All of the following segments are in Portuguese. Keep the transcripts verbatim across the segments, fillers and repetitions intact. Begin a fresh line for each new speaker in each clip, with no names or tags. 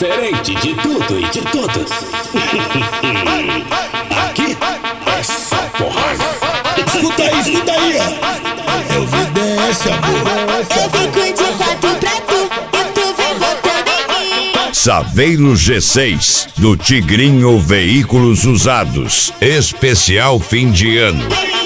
Diferente de tudo e de todos. Aqui é só porrada.
Escuta aí, escuta aí, ó. Eu vi desse, amor.
Eu fico de quatro pra tu e tu vem botando em mim.
Saveiro G seis, do Tigrinho Veículos Usados. Especial fim de ano.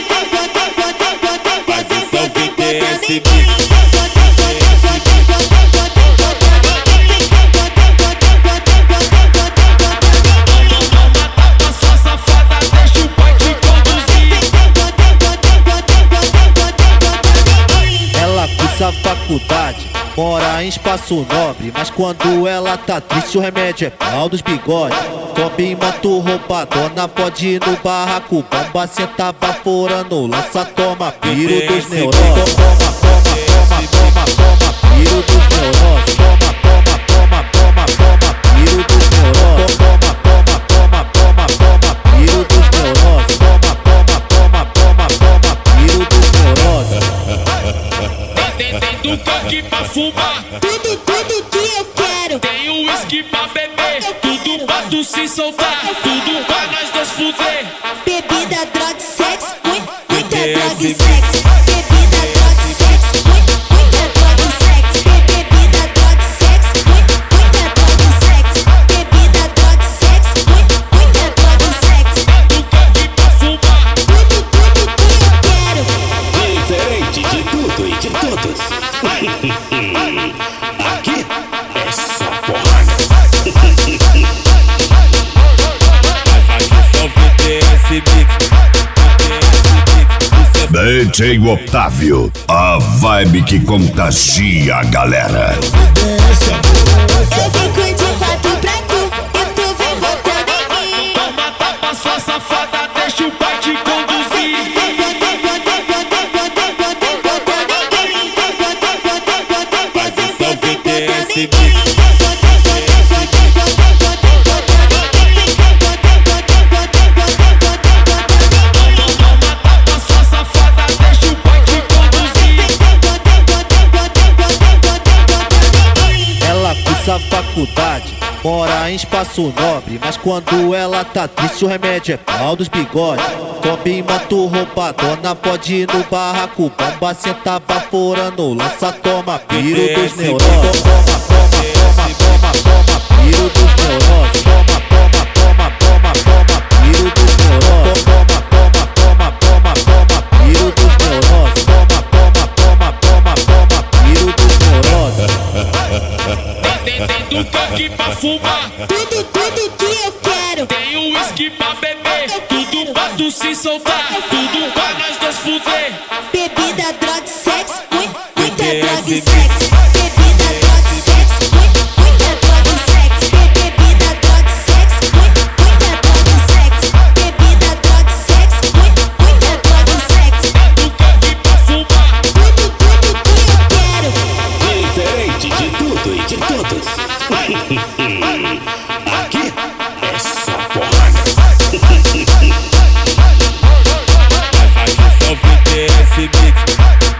Essa faculdade mora em espaço nobre, mas quando ela tá triste o remédio é pau dos bigodes. Sobe em moto roubadona, pode ir no barraco, bomba senta baforando, lança toma, piro dos neurônios. Toma, toma, toma, toma, toma, piro dos neurônios. Toma, toma, toma, toma, toma, piro dos neurônios. Toma, toma, toma, toma, toma, piro dos neurônios. Toma, toma, toma, toma, toma, piro dos neurônios.
Tem, tem do coque pra fumar,
Tudo, tudo que eu quero.
tem o uísque pra beber, tudo pra tu se soltar, tudo pra nós dois fuder.
Bebida, droga e sexo, muito, muita droga e sexo. Bebida, droga e sexo, muito, muita droga e sexo. Bebida, droga e sexo, muito, muita droga e sexo. Bebida, droga e sexo, muito, muita droga e sexo.
Do coque pra fumar,
Tudo, tudo que eu quero.
Diferente de tudo e de todos. Aqui é só porrada.
D J Otávio, a vibe que contagia a galera.
Desse, amor.
Eu fico de quatro pra tu e tu vem botando em mim.
toma tapa sua safada, deixa o pai te conduzir. Toma tapa sua safada, deixa o pai te conduzir.
Ela cursa faculdade, mora em espaço nobre, mas quando ela tá triste o remédio é pau dos bigodes. Sobe em moto roubadona, pode ir no barraco, bomba senta baforando, lança toma, piro dos neurônios. Toma, toma, toma, toma, toma, piro dos neurônios. Toma, toma, toma, toma, toma, piro dos neurônios. Toma, toma, toma, toma, toma, piro dos neurônios. Toma, toma, toma, toma, toma, piro dos neurônios.
Tem, tem do coque pra fumar,
Tudo, tudo que eu quero.
tem o uísque pra beber, tudo pra tu se soltar, tudo pra nós dois fuder.
Bebida, droga e sexo, muito, muita droga e sexo. Bebida, droga e sexo, muito, muita droga e sexo. Bebida, droga e sexo, muito, muita droga e sexo. Bebida, droga e sexo, muito, muita droga e sexo.
Do coque pra fumar,
Tudo, tudo que eu quero.
Diferente de tudo e de todos. Aqui é só porrada.
Esse mix